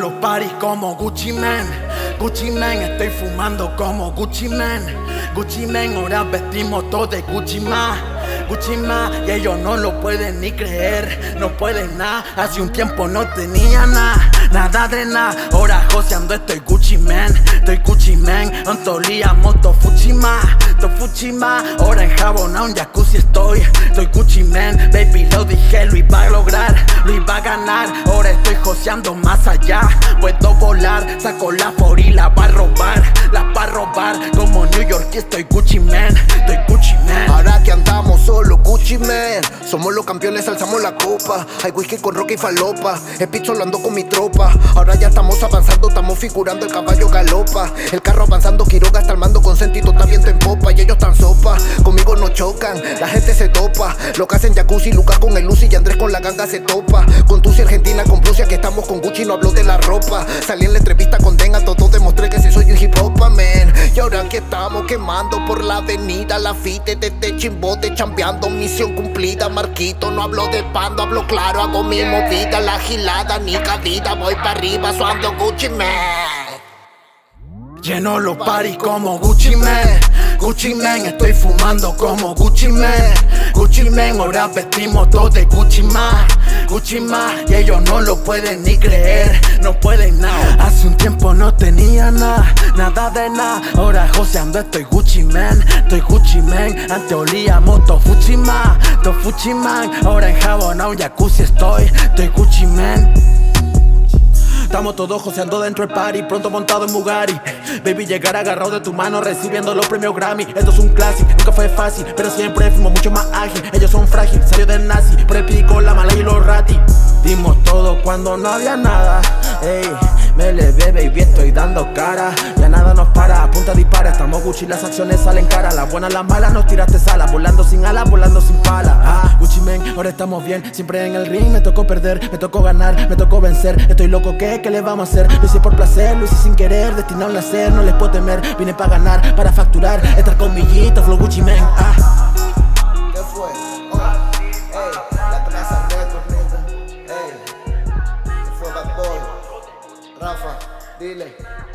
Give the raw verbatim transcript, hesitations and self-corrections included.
los paris como Gucci Man, Gucci Man, estoy fumando como Gucci Man, Gucci Man, ahora vestimos todos de Gucci Man, Gucci Man, y ellos no lo pueden ni creer, no pueden nada, hace un tiempo no tenía nada, nada de nada, ahora joseando estoy Gucci Man, estoy Gucci Man, Antolía, moto Fuchima, to Fuchima, ahora enjabonado en jacuzzi estoy, estoy Gucci Man, baby lo dije, lo iba a lograr, lo iba a ganar, ahora estoy joseando más allá, puedo volar, saco la for y la va a robar, la va a robar, como New York estoy Gucci Man, estoy Gucci Man. Ahora que andamos solo Gucci Man, somos los campeones, alzamos la copa, hay whisky con roca y falopa, el picho lo ando con mi tropa, ahora ya estamos avanzando, estamos figurando, el caballo galopa, el carro avanzando, Quiroga está al mando con sentido, está viento en popa y ellos tan sopa, conmigo no chocan, la gente se topa, lo que hacen jacuzzi, Lucas con el Lucy y Andrés con la ganga se topa, con Tusi Argentina, con Prusia que estamos con Gucci, no hablo de la ropa, salí en la entrevista con Den, a todos demostré que si soy un hip hop man, y ahora que estamos quemando por la avenida, la fite de este chimbote, chambeando, misión cumplida, Marquito, no hablo de pando, hablo claro, hago mi movida, la gilada, ni cabida, voy para arriba, suando Gucci man. Lleno los paris como Gucci Man, Gucci Man, estoy fumando como Gucci Man, Gucci Man, ahora vestimos todos de Gucci Man, Gucci Man, y ellos no lo pueden ni creer, no pueden nada, hace un tiempo no tenía nada, nada de nada, ahora joseando estoy Gucci Man, estoy Gucci Man, antes olía moto Fuchima, to Fuchima, ahora enjabonado en jacuzzi estoy, estoy Gucci Man. Estamos todos joseando dentro del party, pronto montado en Bugatti. Baby, llegar agarrado de tu mano, recibiendo los premios Grammy. Esto es un clásico, nunca fue fácil, pero siempre fuimos mucho más ágil. Ellos son frágil, salió del nazi, por el pico, la mala y los rati. Dimos todo cuando no había nada, ey, me levé, baby, estoy dando cara. Ya nada nos para, a punta dispara, estamos Gucci, las acciones salen caras. Las buenas, las malas, nos tiraste salas, volando sin alas, volando sin pala. Ah, Gucci Man, ahora estamos bien, siempre en el ring. Me tocó perder, me tocó ganar, me tocó vencer. Estoy loco, ¿qué? ¿Qué le vamos a hacer? Lo hice por placer, lo hice sin querer, destinado a nacer, no les puedo temer. Vine para ganar, para facturar, estar con Villita, flow Gucci Man. Ah. ¿Qué fue? Oh, ey, la traza Records, nigga. Ey, ¿qué fue Bad Boy? Rafa, dile.